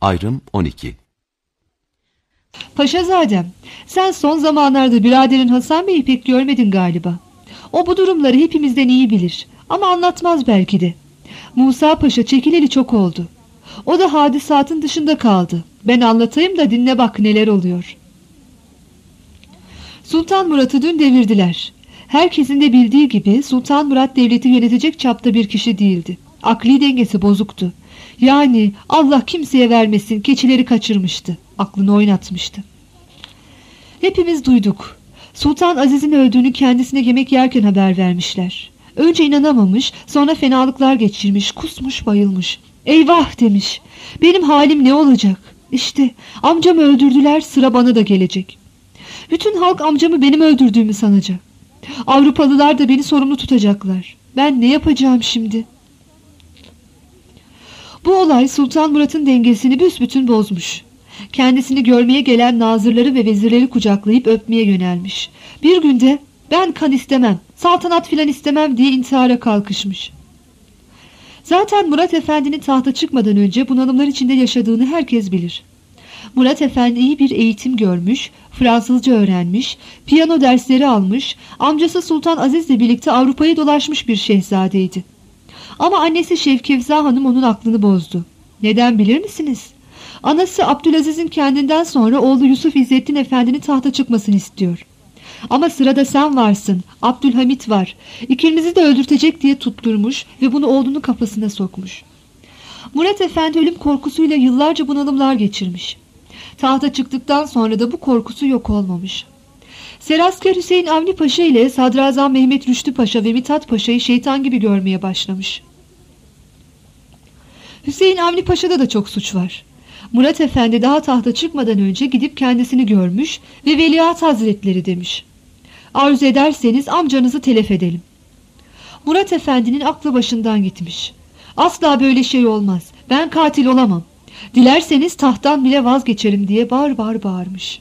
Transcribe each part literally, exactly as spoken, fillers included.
Ayrım on iki. Paşazadem, sen son zamanlarda biraderin Hasan Bey'i pek görmedin galiba. O bu durumları hepimizden iyi bilir ama anlatmaz belki de. Musa Paşa çekileli çok oldu. O da hadisatın dışında kaldı. Ben anlatayım da dinle bak neler oluyor. Sultan Murat'ı dün devirdiler. Herkesin de bildiği gibi Sultan Murat devleti yönetecek çapta bir kişi değildi. Akli dengesi bozuktu. Yani Allah kimseye vermesin keçileri kaçırmıştı. Aklını oynatmıştı. Hepimiz duyduk. Sultan Aziz'in öldüğünü kendisine yemek yerken haber vermişler. Önce inanamamış, sonra fenalıklar geçirmiş, kusmuş, bayılmış. Eyvah demiş. Benim halim ne olacak? İşte amcamı öldürdüler, sıra bana da gelecek. Bütün halk amcamı benim öldürdüğümü sanacak. Avrupalılar da beni sorumlu tutacaklar. Ben ne yapacağım şimdi? Bu olay Sultan Murat'ın dengesini büsbütün bozmuş. Kendisini görmeye gelen nazırları ve vezirleri kucaklayıp öpmeye yönelmiş. Bir günde ben kan istemem, saltanat filan istemem diye intihara kalkışmış. Zaten Murat Efendi'nin tahta çıkmadan önce bunalımlar içinde yaşadığını herkes bilir. Murat Efendi iyi bir eğitim görmüş, Fransızca öğrenmiş, piyano dersleri almış, amcası Sultan Aziz'le birlikte Avrupa'yı dolaşmış bir şehzadeydi. Ama annesi Şevkevza Hanım onun aklını bozdu. Neden bilir misiniz? Anası Abdülaziz'in kendinden sonra oğlu Yusuf İzzettin Efendi'nin tahta çıkmasını istiyor. Ama sırada sen varsın, Abdülhamit var. İkimizi de öldürtecek diye tutturmuş ve bunu oğlunun kafasına sokmuş. Murat Efendi ölüm korkusuyla yıllarca bunalımlar geçirmiş. Tahta çıktıktan sonra da bu korkusu yok olmamış. Serasker Hüseyin Avni Paşa ile Sadrazam Mehmet Rüştü Paşa ve Mithat Paşa'yı şeytan gibi görmeye başlamış. Hüseyin Avni Paşa'da da çok suç var. Murat Efendi daha tahta çıkmadan önce gidip kendisini görmüş ve Veliaht Hazretleri demiş. Arzu ederseniz amcanızı telef edelim. Murat Efendi'nin aklı başından gitmiş. Asla böyle şey olmaz. Ben katil olamam. Dilerseniz tahttan bile vazgeçerim diye bağır bağır bağırmış.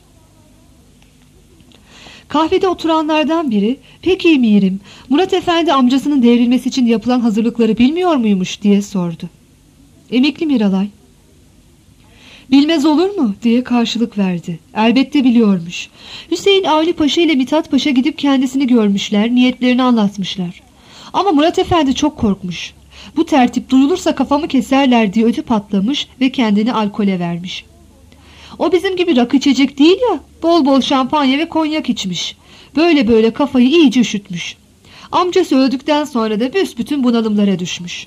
Kahvede oturanlardan biri, peki emirim, Murat Efendi amcasının devrilmesi için yapılan hazırlıkları bilmiyor muymuş diye sordu. Emekli Miralay, bilmez olur mu diye karşılık verdi. Elbette biliyormuş. Hüseyin Avni Paşa ile Mithat Paşa gidip kendisini görmüşler, niyetlerini anlatmışlar. Ama Murat Efendi çok korkmuş. Bu tertip duyulursa kafamı keserler diye ödü patlamış ve kendini alkole vermiş. O bizim gibi rakı içecek değil ya, bol bol şampanya ve konyak içmiş. Böyle böyle kafayı iyice üşütmüş. Amcası öldükten sonra da büsbütün bunalımlara düşmüş.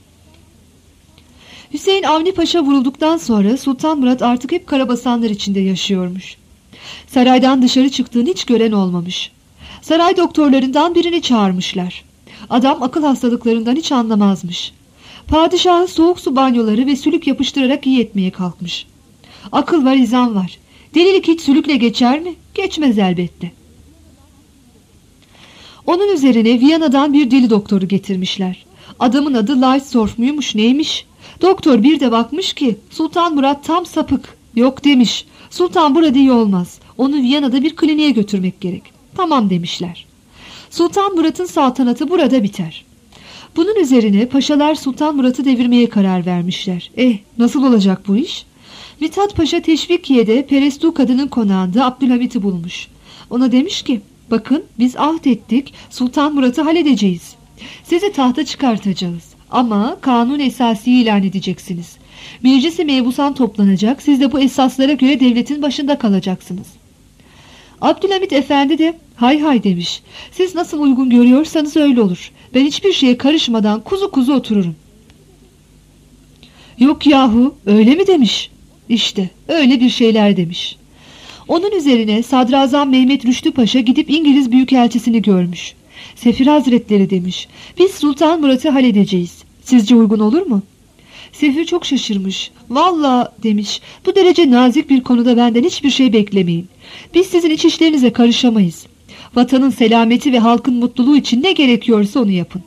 Hüseyin Avni Paşa vurulduktan sonra Sultan Murat artık hep karabasanlar içinde yaşıyormuş. Saraydan dışarı çıktığını hiç gören olmamış. Saray doktorlarından birini çağırmışlar. Adam akıl hastalıklarından hiç anlamazmış. Padişahın soğuk su banyoları ve sülük yapıştırarak iyi etmeye kalkmış. Akıl var, izan var. Delilik hiç sülükle geçer mi? Geçmez elbette. Onun üzerine Viyana'dan bir deli doktoru getirmişler. Adamın adı Lightsorf muymuş neymiş? Doktor bir de bakmış ki Sultan Murat tam sapık. Yok demiş. Sultan burada iyi olmaz. Onu Viyana'da bir kliniğe götürmek gerek. Tamam demişler. Sultan Murat'ın saltanatı burada biter. Bunun üzerine paşalar Sultan Murat'ı devirmeye karar vermişler. Eh, nasıl olacak bu iş? Mithat Paşa Teşvikiye'de Perestu kadının konağında Abdülhamit'i bulmuş. Ona demiş ki, bakın biz ahd ettik, Sultan Murat'ı halledeceğiz. Sizi tahta çıkartacağız. Ama kanun esasiyi ilan edeceksiniz. Meclis-i mebusan toplanacak, siz de bu esaslara göre devletin başında kalacaksınız. Abdülhamit Efendi de hay hay demiş. Siz nasıl uygun görüyorsanız öyle olur. Ben hiçbir şeye karışmadan kuzu kuzu otururum. Yok yahu öyle mi demiş? İşte öyle bir şeyler demiş. Onun üzerine Sadrazam Mehmet Rüştü Paşa gidip İngiliz Büyükelçisini görmüş. Sefir Hazretleri demiş. Biz Sultan Murat'ı halledeceğiz. Sizce uygun olur mu? Sefir çok şaşırmış. Vallahi demiş, bu derece nazik bir konuda benden hiçbir şey beklemeyin. Biz sizin iç işlerinize karışamayız. Vatanın selameti ve halkın mutluluğu için ne gerekiyorsa onu yapın.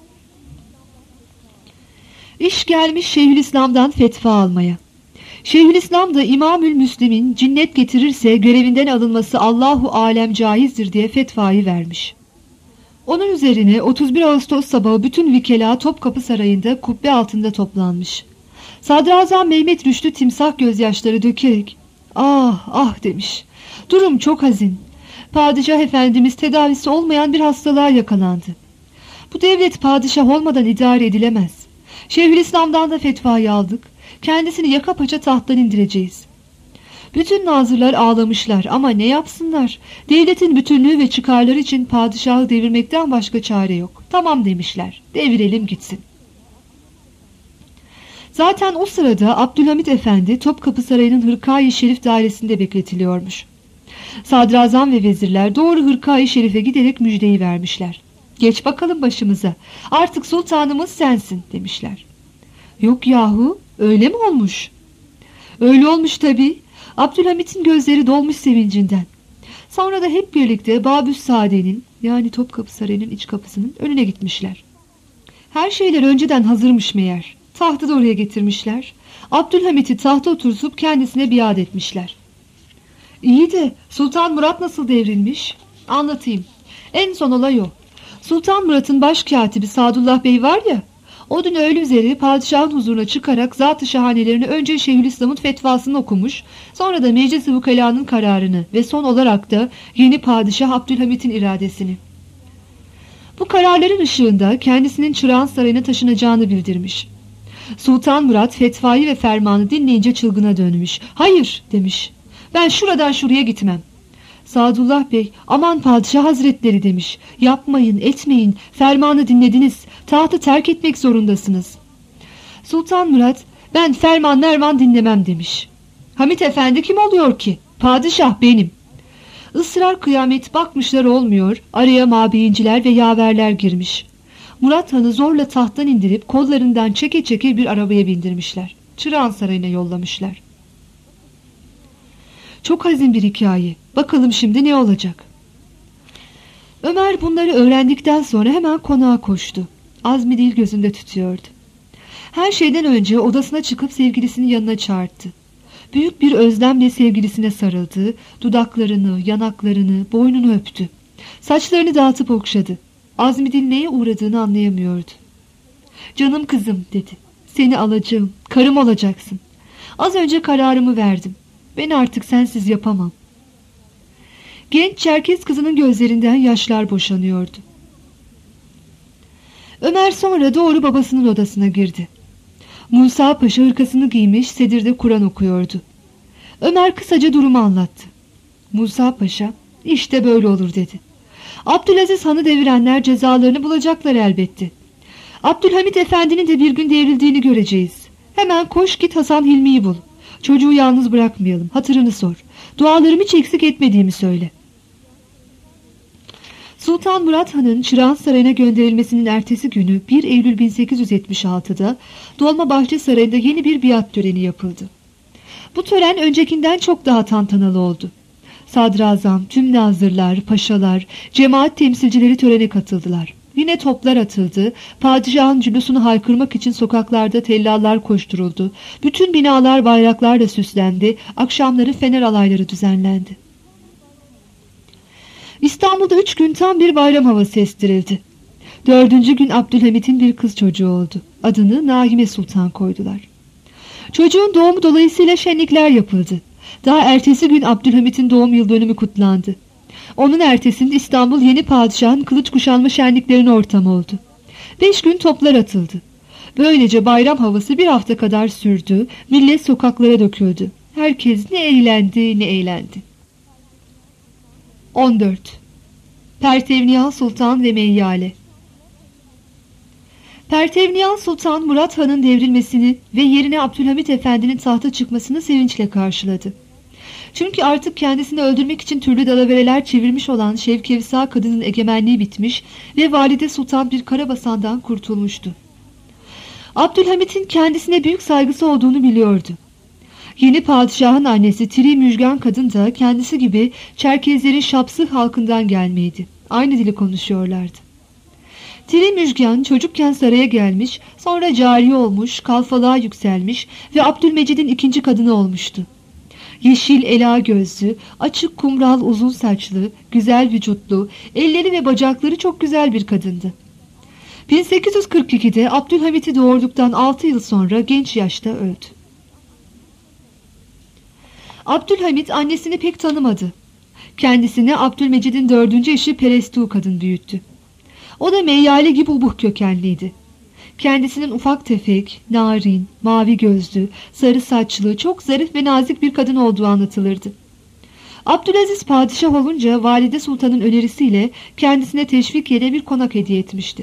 İş gelmiş Şeyhülislam'dan fetva almaya. Şeyhülislam da İmamül Müslim'in cinnet getirirse görevinden alınması Allahu alem caizdir diye fetvayı vermiş. Onun üzerine otuz bir Ağustos sabahı bütün vikela Topkapı Sarayı'nda kubbe altında toplanmış. Sadrazam Mehmet Rüştü timsah gözyaşları dökerek "Ah ah" demiş. "Durum çok hazin. Padişah Efendimiz tedavisi olmayan bir hastalığa yakalandı. Bu devlet padişah olmadan idare edilemez. Şeyhülislam'dan da fetvayı aldık. Kendisini yaka paça tahttan indireceğiz." Bütün nazırlar ağlamışlar ama ne yapsınlar? Devletin bütünlüğü ve çıkarları için padişahı devirmekten başka çare yok. Tamam demişler. Devirelim gitsin. Zaten o sırada Abdülhamit Efendi Topkapı Sarayı'nın Hırkâ-i Şerif dairesinde bekletiliyormuş. Sadrazam ve vezirler doğru Hırkâ-i Şerif'e giderek müjdeyi vermişler. "Geç bakalım başımıza. Artık sultanımız sensin" demişler. "Yok yahu, öyle mi olmuş?" "Öyle olmuş tabii." Abdülhamit'in gözleri dolmuş sevincinden. Sonra da hep birlikte Babüssade'nin, yani Topkapı Sarayı'nın iç kapısının önüne gitmişler. Her şeyler önceden hazırmış meğer. Tahtı da oraya getirmişler. Abdülhamit'i tahta oturtup kendisine biat etmişler. İyi de Sultan Murat nasıl devrilmiş? Anlatayım. En son olay o. Sultan Murat'ın başkatibi Sadullah Bey var ya, o dün öğle üzeri padişahın huzuruna çıkarak zat-ı şahanelerini önce Şeyhülislam'ın fetvasını okumuş, sonra da Meclis-i Vukala'nın kararını ve son olarak da yeni padişah Abdülhamit'in iradesini. Bu kararların ışığında kendisinin Çırağan Sarayı'na taşınacağını bildirmiş. Sultan Murat fetvayı ve fermanı dinleyince çılgına dönmüş. "Hayır" demiş. "Ben şuradan şuraya gitmem." Sadullah Bey, "Aman padişah hazretleri" demiş. "Yapmayın, etmeyin, fermanı dinlediniz, tahtı terk etmek zorundasınız." Sultan Murat, "Ben ferman merman dinlemem" demiş. "Hamit Efendi kim oluyor ki? Padişah benim." Israr kıyamet, bakmışlar olmuyor, araya mabeyinciler ve yaverler girmiş. Murat Han'ı zorla tahttan indirip kollarından çeke çeke bir arabaya bindirmişler. Çırağan Sarayı'na yollamışlar. Çok hazin bir hikaye. Bakalım şimdi ne olacak? Ömer bunları öğrendikten sonra hemen konağa koştu. Azmi dil gözünde tutuyordu. Her şeyden önce odasına çıkıp sevgilisinin yanına çağırdı. Büyük bir özlemle sevgilisine sarıldı, dudaklarını, yanaklarını, boynunu öptü. Saçlarını dağıtıp okşadı. Azmi dil neye uğradığını anlayamıyordu. "Canım kızım" dedi. "Seni alacağım, karım olacaksın. Az önce kararımı verdim. Ben artık sensiz yapamam." Genç Çerkez kızının gözlerinden yaşlar boşanıyordu. Ömer sonra doğru babasının odasına girdi. Musa Paşa hırkasını giymiş, sedirde Kur'an okuyordu. Ömer kısaca durumu anlattı. Musa Paşa, "İşte böyle olur" dedi. "Abdülaziz Han'ı devirenler cezalarını bulacaklar elbette. Abdülhamit Efendi'nin de bir gün devrildiğini göreceğiz. Hemen koş git Hasan Hilmi'yi bul. Çocuğu yalnız bırakmayalım, hatırını sor. Dualarımı hiç eksik etmediğimi söyle." Sultan Murat Han'ın Çırağan Sarayı'na gönderilmesinin ertesi günü bir Eylül bin sekiz yüz yetmiş altıda Dolmabahçe Sarayı'nda yeni bir biat töreni yapıldı. Bu tören öncekinden çok daha tantanalı oldu. Sadrazam, tüm nazırlar, paşalar, cemaat temsilcileri törene katıldılar. Yine toplar atıldı, padişahın cülusunu haykırmak için sokaklarda tellallar koşturuldu, bütün binalar bayraklarla süslendi, akşamları fener alayları düzenlendi. İstanbul'da üç gün tam bir bayram havası estirildi. Dördüncü gün Abdülhamit'in bir kız çocuğu oldu. Adını Naime Sultan koydular. Çocuğun doğumu dolayısıyla şenlikler yapıldı. Daha ertesi gün Abdülhamit'in doğum yıl dönümü kutlandı. Onun ertesinde İstanbul yeni padişahın kılıç kuşanma şenliklerine ortam oldu. Beş gün toplar atıldı. Böylece bayram havası bir hafta kadar sürdü, millet sokaklara döküldü. Herkes ne eğlendi ne eğlendi. on dört. Pertevniyal Sultan ve Meyyale. Pertevniyal Sultan Murat Han'ın devrilmesini ve yerine Abdülhamit Efendi'nin tahta çıkmasını sevinçle karşıladı. Çünkü artık kendisini öldürmek için türlü dalavereler çevirmiş olan Şevkevsa kadının egemenliği bitmiş ve Valide Sultan bir karabasandan kurtulmuştu. Abdülhamit'in kendisine büyük saygısı olduğunu biliyordu. Yeni padişahın annesi Tiri Müjgan kadın da kendisi gibi Çerkezlerin Şapsı halkından gelmeydi. Aynı dili konuşuyorlardı. Tiri Müjgan çocukken saraya gelmiş, sonra cariye olmuş, kalfalığa yükselmiş ve Abdülmecid'in ikinci kadını olmuştu. Yeşil ela gözlü, açık kumral uzun saçlı, güzel vücutlu, elleri ve bacakları çok güzel bir kadındı. bin sekiz yüz kırk ikide Abdülhamit'i doğurduktan altı yıl sonra genç yaşta öldü. Abdülhamit annesini pek tanımadı. Kendisini Abdülmecid'in dördüncü eşi Perestu kadın büyüttü. O da Meyyale gibi ubuh kökenliydi. Kendisinin ufak tefek, narin, mavi gözlü, sarı saçlı, çok zarif ve nazik bir kadın olduğu anlatılırdı. Abdülaziz padişah olunca Valide Sultan'ın önerisiyle kendisine Teşvikiye'de bir konak hediye etmişti.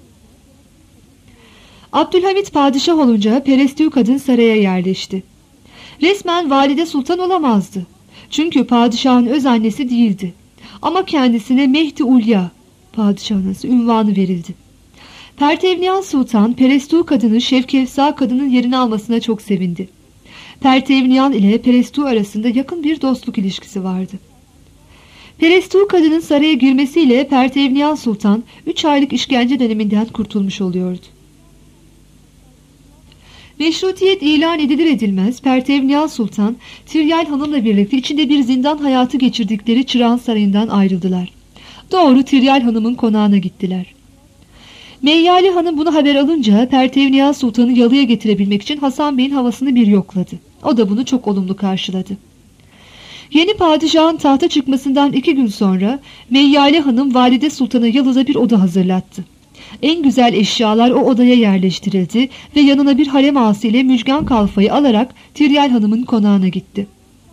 Abdülhamit padişah olunca Perestu kadın saraya yerleşti. Resmen Valide Sultan olamazdı. Çünkü padişahın öz annesi değildi. Ama kendisine Mehdi Ulya, padişah anası ünvanı verildi. Pertevniyan Sultan, Perestu kadını Şevkefsa kadının yerini almasına çok sevindi. Pertevniyan ile Perestu arasında yakın bir dostluk ilişkisi vardı. Perestu kadının saraya girmesiyle Pertevniyan Sultan, üç aylık işkence döneminden kurtulmuş oluyordu. Meşrutiyet ilan edilir edilmez Pertevniyan Sultan, Tiryal Hanım'la birlikte içinde bir zindan hayatı geçirdikleri Çırağan Sarayı'ndan ayrıldılar. Doğru Tiryal Hanım'ın konağına gittiler. Meyyale Hanım bunu haber alınca Pertevniyan Sultan'ı yalıya getirebilmek için Hasan Bey'in havasını bir yokladı. O da bunu çok olumlu karşıladı. Yeni padişahın tahta çıkmasından iki gün sonra Meyyale Hanım Valide Sultan'a yalıda bir oda hazırlattı. En güzel eşyalar o odaya yerleştirildi ve yanına bir harem ağası ile Müjgan Kalfa'yı alarak Tiryal Hanım'ın konağına gitti.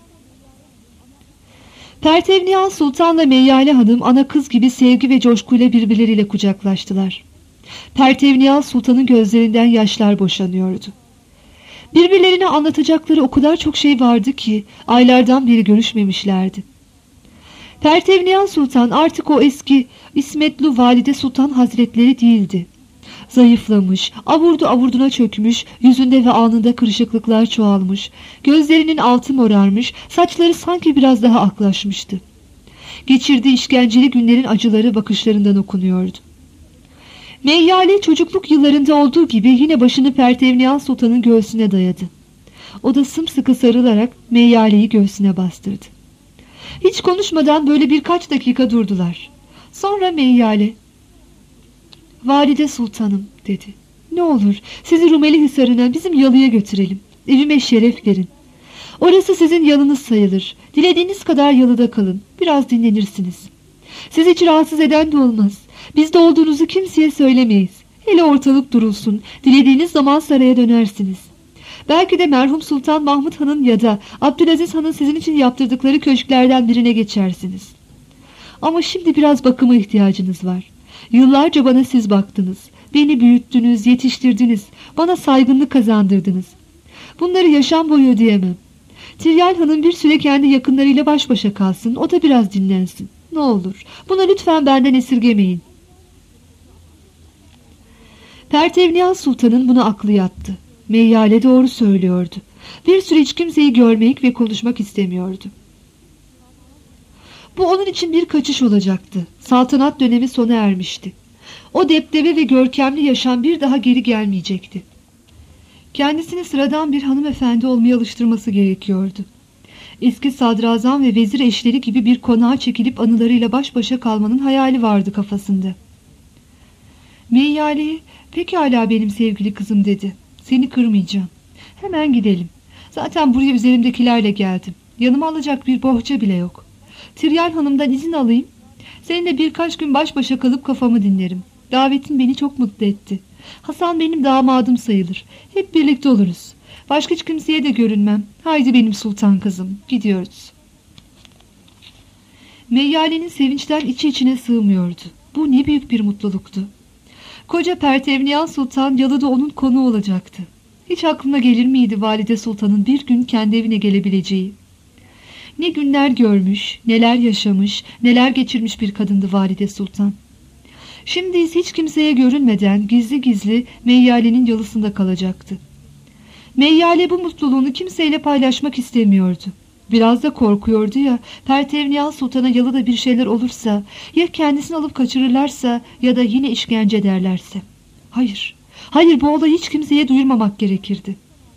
Pertevniyan Sultan'la Meyyale Hanım ana kız gibi sevgi ve coşkuyla birbirleriyle kucaklaştılar. Pertevniyan Sultan'ın gözlerinden yaşlar boşanıyordu. Birbirlerine anlatacakları o kadar çok şey vardı ki aylardan beri görüşmemişlerdi. Pertevniyan Sultan artık o eski İsmetli Valide Sultan Hazretleri değildi. Zayıflamış, avurdu avurduna çökmüş, yüzünde ve alnında kırışıklıklar çoğalmış, gözlerinin altı morarmış, saçları sanki biraz daha aklaşmıştı. Geçirdiği işkenceli günlerin acıları bakışlarından okunuyordu. Meyyale çocukluk yıllarında olduğu gibi yine başını Pertevniyan Sultan'ın göğsüne dayadı. O da sımsıkı sarılarak Meyyale'yi göğsüne bastırdı. Hiç konuşmadan böyle birkaç dakika durdular. Sonra Meyyale, "Valide Sultanım," dedi. "Ne olur sizi Rumeli Hisarı'na, bizim yalıya götürelim. Evime şeref verin. Orası sizin yalınız sayılır. Dilediğiniz kadar yalıda kalın. Biraz dinlenirsiniz. Sizi hiç rahatsız eden de olmaz. Bizde olduğunuzu kimseye söylemeyiz. Hele ortalık durulsun. Dilediğiniz zaman saraya dönersiniz. Belki de merhum Sultan Mahmud Han'ın ya da Abdülaziz Han'ın sizin için yaptırdıkları köşklerden birine geçersiniz. Ama şimdi biraz bakıma ihtiyacınız var. Yıllarca bana siz baktınız. Beni büyüttünüz, yetiştirdiniz. Bana saygınlık kazandırdınız. Bunları yaşam boyu ödeyemem. Tiryal Hanım bir süre kendi yakınlarıyla baş başa kalsın. O da biraz dinlensin. Ne olur. Buna lütfen benden esirgemeyin." Pertevniyan Sultan'ın buna aklı yattı. Meyyale doğru söylüyordu. Bir süre hiç kimseyi görmek ve konuşmak istemiyordu. Bu onun için bir kaçış olacaktı. Saltanat dönemi sona ermişti. O depdebe ve görkemli yaşam bir daha geri gelmeyecekti. Kendisini sıradan bir hanımefendi olmaya alıştırması gerekiyordu. Eski sadrazam ve vezir eşleri gibi bir konağa çekilip anılarıyla baş başa kalmanın hayali vardı kafasında. Meyyale'ye, "Pekala benim sevgili kızım," dedi. "Seni kırmayacağım. Hemen gidelim. Zaten buraya üzerimdekilerle geldim. Yanıma alacak bir bohça bile yok. Tiryal Hanım'dan izin alayım. Seninle birkaç gün baş başa kalıp kafamı dinlerim. Davetin beni çok mutlu etti. Hasan benim damadım sayılır. Hep birlikte oluruz. Başka hiç kimseye de görünmem. Haydi benim sultan kızım, gidiyoruz." Meyyale'nin sevinçten içi içine sığmıyordu. Bu ne büyük bir mutluluktu. Koca Pertevniyan Sultan yalıda onun konuğu olacaktı. Hiç aklına gelir miydi Valide Sultan'ın bir gün kendi evine gelebileceği? Ne günler görmüş, neler yaşamış, neler geçirmiş bir kadındı Valide Sultan. Şimdi hiç kimseye görünmeden gizli gizli Meyyale'nin yalısında kalacaktı. Meyyale bu mutluluğunu kimseyle paylaşmak istemiyordu. Biraz da korkuyordu ya, Pertevniyan Sultan'a yalıda bir şeyler olursa, ya kendisini alıp kaçırırlarsa ya da yine işkence ederlerse. Hayır, hayır bu olayı hiç kimseye duyurmamak gerekirdi.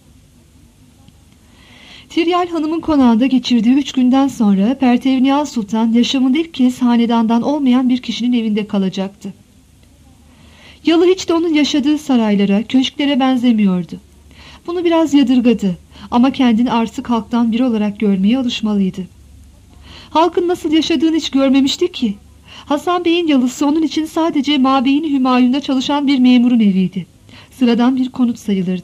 Tiryal Hanım'ın konağında geçirdiği üç günden sonra Pertevniyan Sultan yaşamında ilk kez hanedandan olmayan bir kişinin evinde kalacaktı. Yalı hiç de onun yaşadığı saraylara, köşklere benzemiyordu. Bunu biraz yadırgadı ama kendini artık halktan biri olarak görmeye alışmalıydı. Halkın nasıl yaşadığını hiç görmemişti ki. Hasan Bey'in yalısı onun için sadece Mabeyni Hümayun'da çalışan bir memurun eviydi. Sıradan bir konut sayılırdı.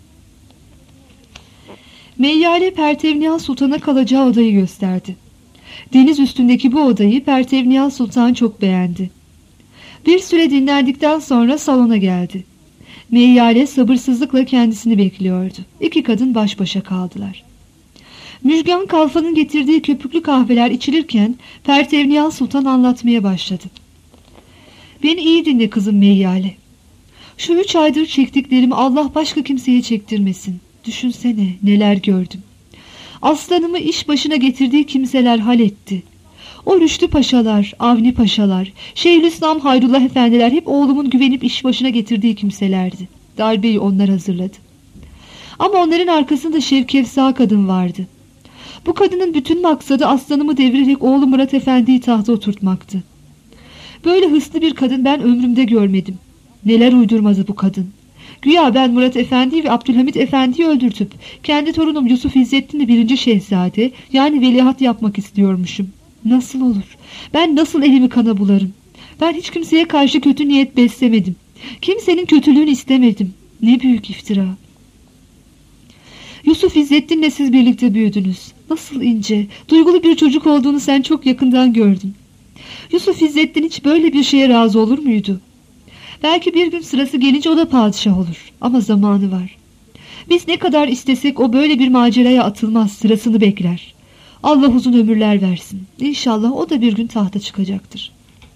Meyyale Pertevniyal Sultan'a kalacağı odayı gösterdi. Deniz üstündeki bu odayı Pertevniyal Sultan çok beğendi. Bir süre dinlendikten sonra salona geldi. Meyyale sabırsızlıkla kendisini bekliyordu. İki kadın baş başa kaldılar. Müjgan Kalfa'nın getirdiği köpüklü kahveler içilirken Pertevniyal Sultan anlatmaya başladı. Beni iyi dinle kızım Meyyale. Şu üç aydır çektiklerimi Allah başka kimseye çektirmesin. Düşünsene neler gördüm. Aslanımı iş başına getirdiği kimseler haletti. O Rüştü Paşalar, Avni Paşalar, Şeyhülislam Hayrullah Efendiler hep oğlumun güvenip iş başına getirdiği kimselerdi. Darbeyi onlar hazırladı. Ama onların arkasında Şevkefsa kadın vardı. Bu kadının bütün maksadı aslanımı devirerek oğlu Murat Efendi'yi tahta oturtmaktı. Böyle hırslı bir kadın ben ömrümde görmedim. Neler uydurmadı bu kadın. Güya ben Murat Efendi'yi ve Abdülhamit Efendi'yi öldürtüp kendi torunum Yusuf İzzettin'i birinci şehzade yani veliaht yapmak istiyormuşum. Nasıl olur? Ben nasıl elimi kana bularım? Ben hiç kimseye karşı kötü niyet beslemedim. Kimsenin kötülüğünü istemedim. Ne büyük iftira. Yusuf İzzettin'le siz birlikte büyüdünüz. Nasıl ince, duygulu bir çocuk olduğunu sen çok yakından gördün. Yusuf İzzettin hiç böyle bir şeye razı olur muydu? Belki bir gün sırası gelince o da padişah olur. Ama zamanı var. Biz ne kadar istesek o böyle bir maceraya atılmaz, sırasını bekler. Allah uzun ömürler versin. İnşallah o da bir gün tahta çıkacaktır.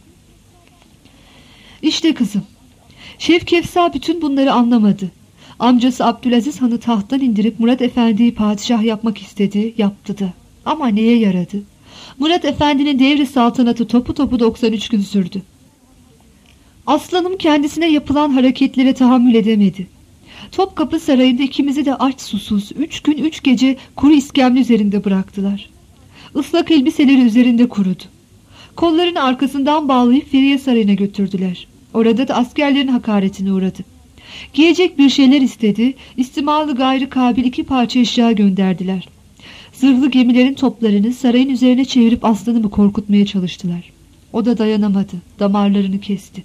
İşte kızım. Şevkefsa bütün bunları anlamadı. Amcası Abdülaziz Han'ı tahttan indirip Murat Efendi'yi padişah yapmak istedi, yaptı da. Ama neye yaradı? Murat Efendi'nin devri saltanatı topu topu doksan üç gün sürdü. Aslanım kendisine yapılan hareketlere tahammül edemedi. Topkapı Sarayı'nda ikimizi de aç susuz, üç gün üç gece kuru iskemle üzerinde bıraktılar. Islak elbiseleri üzerinde kurudu. Kollarını arkasından bağlayıp Feriye Sarayı'na götürdüler. Orada da askerlerin hakaretine uğradı. Giyecek bir şeyler istedi, istimalı gayrı kabil iki parça eşya gönderdiler. Zırhlı gemilerin toplarını sarayın üzerine çevirip aslanımı korkutmaya çalıştılar. O da dayanamadı, damarlarını kesti.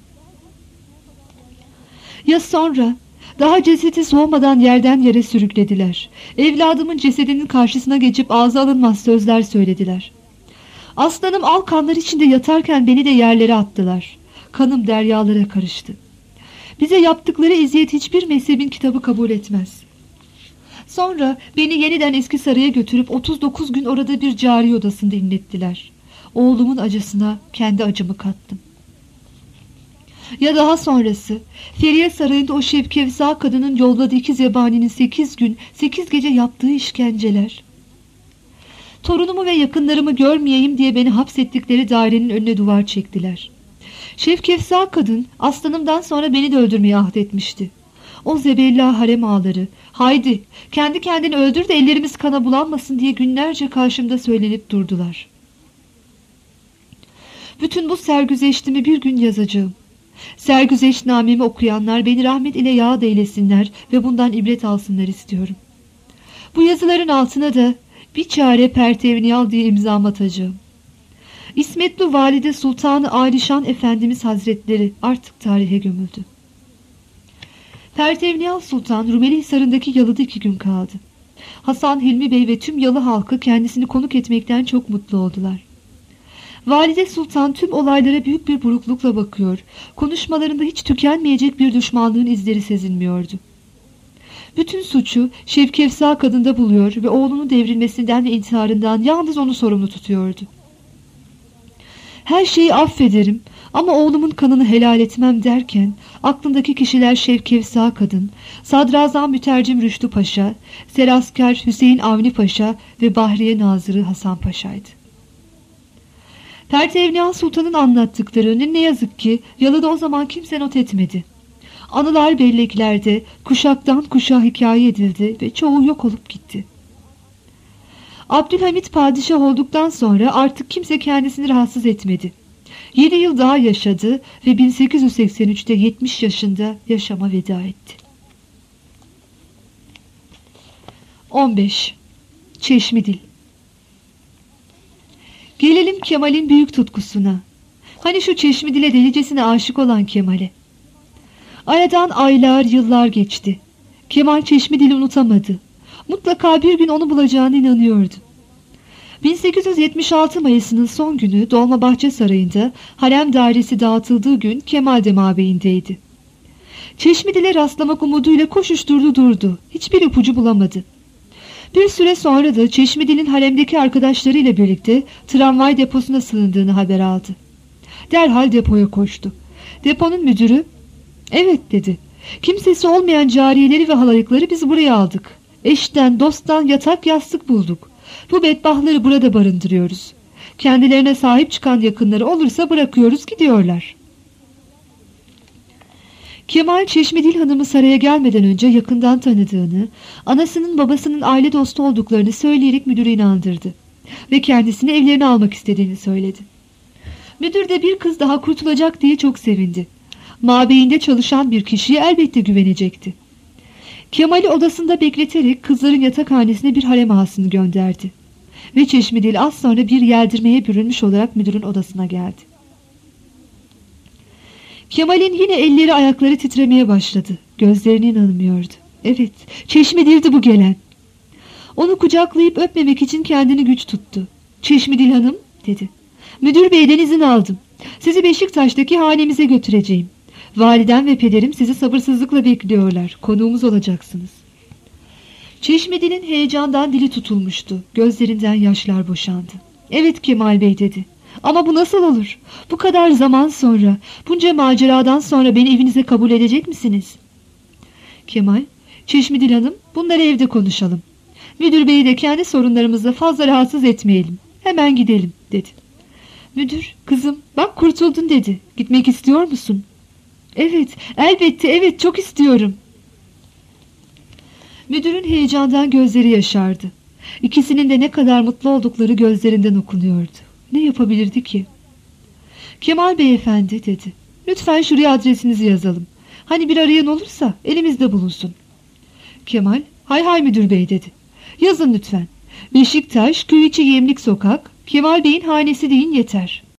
Ya sonra? Daha cesedi soğumadan yerden yere sürüklediler. Evladımın cesedinin karşısına geçip ağza alınmaz sözler söylediler. Aslanım al kanlar içinde yatarken beni de yerlere attılar. Kanım deryalara karıştı. Bize yaptıkları eziyet hiçbir mezhebin kitabı kabul etmez. Sonra beni yeniden eski saraya götürüp otuz dokuz gün orada bir cari odasında inlettiler. Oğlumun acısına kendi acımı kattım. Ya daha sonrası, Feriye Sarayı'nda o Şevkefsa kadının yolladığı iki zebaninin sekiz gün, sekiz gece yaptığı işkenceler. Torunumu ve yakınlarımı görmeyeyim diye beni hapsettikleri dairenin önüne duvar çektiler. Şevkefsa kadın aslanımdan sonra beni de öldürmeye ahdetmişti. O zebella harem ağaları, haydi kendi kendini öldür de ellerimiz kana bulanmasın diye günlerce karşımda söylenip durdular. Bütün bu sergüzeştimi bir gün yazacağım. Sergüzeştnamemi okuyanlar beni rahmet ile yad eylesinler ve bundan ibret alsınlar istiyorum. Bu yazıların altına da bir çare Pertevniyal diye imzam atacağım. İsmetli Valide Sultanı Alişan Efendimiz Hazretleri artık tarihe gömüldü. Pertevniyal Sultan Rumeli Hisarı'ndaki yalıda iki gün kaldı. Hasan Hilmi Bey ve tüm yalı halkı kendisini konuk etmekten çok mutlu oldular. Valide Sultan tüm olaylara büyük bir buruklukla bakıyor. Konuşmalarında hiç tükenmeyecek bir düşmanlığın izleri sezilmiyordu. Bütün suçu Şevkefsa kadında buluyor ve oğlunun devrilmesinden ve intiharından yalnız onu sorumlu tutuyordu. Her şeyi affederim ama oğlumun kanını helal etmem derken aklındaki kişiler Şevkefsa kadın, Sadrazam Mütercim Rüştü Paşa, Serasker Hüseyin Avni Paşa ve Bahriye Nazırı Hasan Paşa'ydı. Pertevniyal Sultan'ın anlattıklarını ne yazık ki yalıda o zaman kimse not etmedi. Anılar belleklerde kuşaktan kuşağa hikaye edildi ve çoğu yok olup gitti. Abdülhamit padişah olduktan sonra artık kimse kendisini rahatsız etmedi. Yedi yıl daha yaşadı ve bin sekiz yüz seksen üçte yetmiş yaşında yaşama veda etti. on beş. Çeşmidil. Gelelim Kemal'in büyük tutkusuna. Hani şu Çeşmidil'e delicesine aşık olan Kemal'e. Aradan aylar, yıllar geçti. Kemal Çeşmidil'i unutamadı. Mutlaka bir gün onu bulacağına inanıyordu. bin sekiz yüz yetmiş altı Mayıs'ının son günü Dolmabahçe Sarayı'nda harem dairesi dağıtıldığı gün Kemal de mabeyindeydi. Çeşmidil'e rastlamak umuduyla koşuşturdu durdu. Hiçbir ipucu bulamadı. Bir süre sonra da Çeşmidil'in haremdeki arkadaşlarıyla birlikte tramvay deposuna sığındığını haber aldı. Derhal depoya koştu. Deponun müdürü, "Evet," dedi. "Kimsesi olmayan cariyeleri ve halayıkları biz buraya aldık. Eşten, dosttan yatak yastık bulduk. Bu bedbahtları burada barındırıyoruz. Kendilerine sahip çıkan yakınları olursa bırakıyoruz, gidiyorlar." Kemal Çeşmidil Hanım'ı saraya gelmeden önce yakından tanıdığını, anasının babasının aile dostu olduklarını söyleyerek müdürü inandırdı ve kendisini evlerine almak istediğini söyledi. Müdür de bir kız daha kurtulacak diye çok sevindi. Mabeyinde çalışan bir kişiye elbette güvenecekti. Kemal'i odasında bekleterek kızların yatakhanesine bir harem ağasını gönderdi. Ve Çeşmidil az sonra bir yeldirmeye bürünmüş olarak müdürün odasına geldi. Kemal'in yine elleri ayakları titremeye başladı. Gözlerine inanmıyordu. Evet, Çeşmidil'di bu gelen. Onu kucaklayıp öpmemek için kendini güç tuttu. "Çeşmidil Hanım," dedi. "Müdür beyden izin aldım. Sizi Beşiktaş'taki hanemize götüreceğim. Validem ve pederim sizi sabırsızlıkla bekliyorlar. Konuğumuz olacaksınız." Çeşmidil'in heyecandan dili tutulmuştu. Gözlerinden yaşlar boşandı. "Evet Kemal Bey," dedi. "Ama bu nasıl olur? Bu kadar zaman sonra, bunca maceradan sonra beni evinize kabul edecek misiniz?" Kemal, "Çeşmidil Hanım, bunları evde konuşalım. Müdür beyi de kendi sorunlarımızla fazla rahatsız etmeyelim. Hemen gidelim," dedi. Müdür, "Kızım, bak kurtuldun," dedi. "Gitmek istiyor musun?" "Evet, elbette, evet, çok istiyorum." Müdürün heyecandan gözleri yaşardı. İkisinin de ne kadar mutlu oldukları gözlerinden okunuyordu. Ne yapabilirdi ki? "Kemal Beyefendi," dedi. "Lütfen şuraya adresinizi yazalım. Hani bir arayan olursa elimizde bulunsun." Kemal, "Hay hay müdür bey," dedi. "Yazın lütfen. Beşiktaş, Köy içi Yemlik Sokak, Kemal Bey'in hanesi deyin yeter."